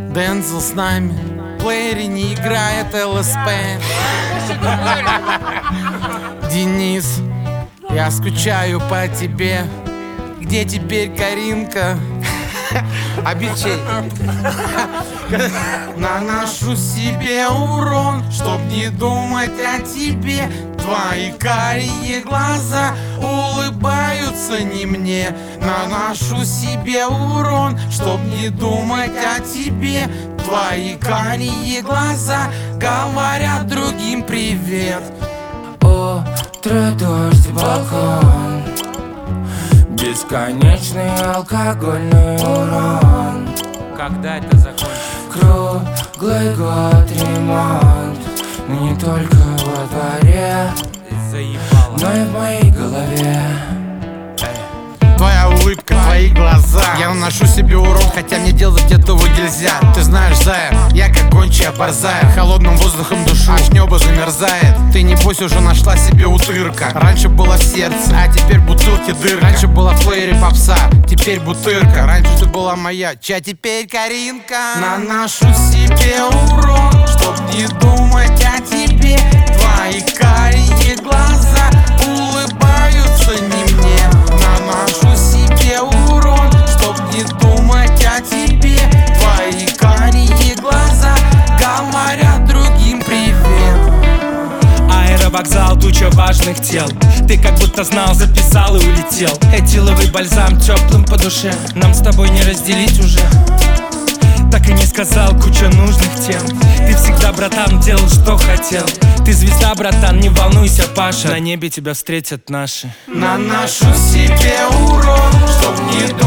Дензел с нами, в плеере не играет ЛСП. Денис, я скучаю по тебе. Где теперь Каринка? Обещай. Наношу себе урон, чтоб не думать о тебе. Твои карие глаза улыбаются не мне. Наношу себе урон, чтоб не думать о тебе. Твои карие глаза говорят другим привет. Утро, дождь, балкон, бесконечный алкогольный урон. Когда это закончится? Круглый год ремонт, но не только во дворе, Заебало. но и в моей голове. Твоя улыбка, твои глаза. Я наношу себе урон, хотя мне делать этого нельзя. Ты знаешь, зая, я как гончая борзая. Холодным воздухом душу, аж небо замерзает. Ты небось уже нашла себе утырка. Раньше было в сердце, а теперь бутылки дырка. Раньше была в плеере попса, теперь бутырка. Раньше ты была моя, чья теперь Каринка. Наношу себе урон, чтоб не думать о тебе. Твои карие глаза улыбаются не мне. Наношу себе урон, чтоб не думать о тебе. Твои карие глаза говорят другим привет. Аэровокзал, туча важных тел. Ты как будто знал, записал и улетел. Этиловый бальзам теплым по душе. Нам с тобой не разделить уже. Так и не сказал, куча нужных тем. Ты всегда, братан, делал, что хотел. Ты звезда, братан, не волнуйся, Паша. На небе тебя встретят наши. Наношу себе урон, чтоб не